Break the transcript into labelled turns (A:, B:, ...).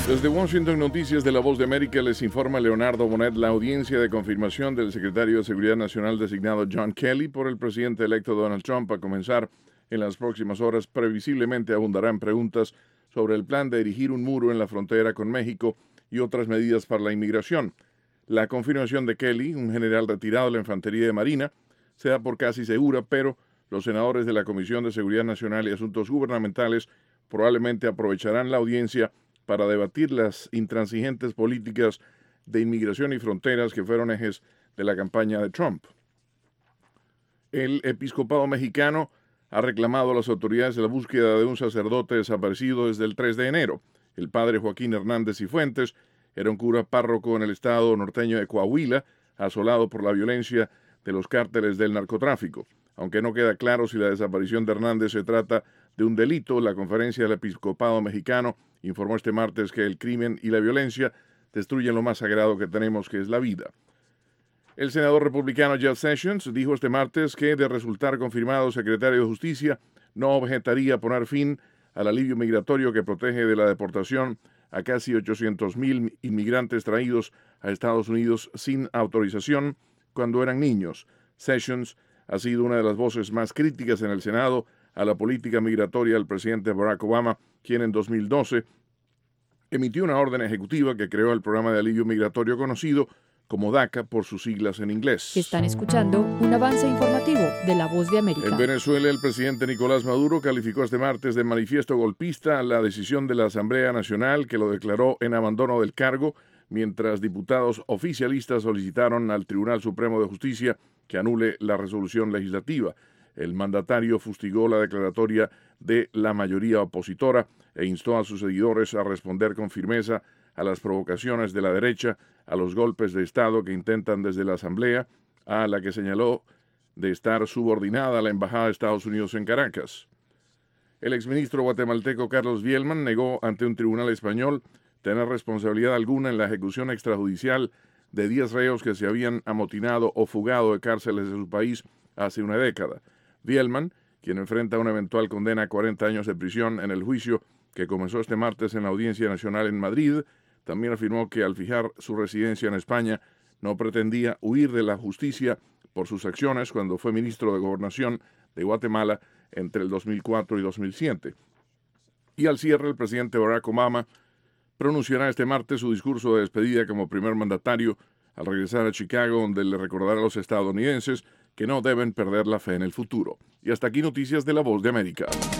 A: Desde Washington, Noticias de La Voz de América, les informa Leonardo Bonet. La audiencia de confirmación del secretario de Seguridad Nacional designado John Kelly por el presidente electo Donald Trump a comenzar en las próximas horas previsiblemente abundará en preguntas sobre el plan de erigir un muro en la frontera con México y otras medidas para la inmigración. La confirmación de Kelly, un general retirado de la Infantería de Marina, se da por casi segura, pero los senadores de la Comisión de Seguridad Nacional y Asuntos Gubernamentales probablemente aprovecharán la audiencia para debatir las intransigentes políticas de inmigración y fronteras que fueron ejes de la campaña de Trump. El episcopado mexicano ha reclamado a las autoridades la búsqueda de un sacerdote desaparecido desde el 3 de enero. El padre Joaquín Hernández Cifuentes era un cura párroco en el estado norteño de Coahuila, asolado por la violencia de los cárteles del narcotráfico. Aunque no queda claro si la desaparición de Hernández se trata de un delito, la Conferencia del Episcopado Mexicano informó este martes que el crimen y la violencia destruyen lo más sagrado que tenemos, que es la vida. El senador republicano Jeff Sessions dijo este martes que, de resultar confirmado secretario de Justicia, no objetaría poner fin al alivio migratorio que protege de la deportación a casi 800,000 inmigrantes traídos a Estados Unidos sin autorización cuando eran niños. Sessions ha sido una de las voces más críticas en el Senado a la política migratoria del presidente Barack Obama, quien en 2012 emitió una orden ejecutiva que creó el programa de alivio migratorio conocido como DACA por sus siglas en inglés.
B: Están escuchando un avance informativo de La Voz de América.
A: En Venezuela, el presidente Nicolás Maduro calificó este martes de manifiesto golpista la decisión de la Asamblea Nacional que lo declaró en abandono del cargo, mientras diputados oficialistas solicitaron al Tribunal Supremo de Justicia que anule la resolución legislativa. El mandatario fustigó la declaratoria de la mayoría opositora e instó a sus seguidores a responder con firmeza a las provocaciones de la derecha, a los golpes de Estado que intentan desde la Asamblea, a la que señaló de estar subordinada a la Embajada de Estados Unidos en Caracas. El exministro guatemalteco Carlos Vielman negó ante un tribunal español tener responsabilidad alguna en la ejecución extrajudicial de 10 reos que se habían amotinado o fugado de cárceles de su país hace una década. Vielman, quien enfrenta una eventual condena a 40 años de prisión en el juicio que comenzó este martes en la Audiencia Nacional en Madrid, también afirmó que al fijar su residencia en España no pretendía huir de la justicia por sus acciones cuando fue ministro de Gobernación de Guatemala entre el 2004 y 2007. Y al cierre, el presidente Barack Obama pronunciará este martes su discurso de despedida como primer mandatario al regresar a Chicago, donde le recordará a los estadounidenses que no deben perder la fe en el futuro. Y hasta aquí noticias de La Voz de América.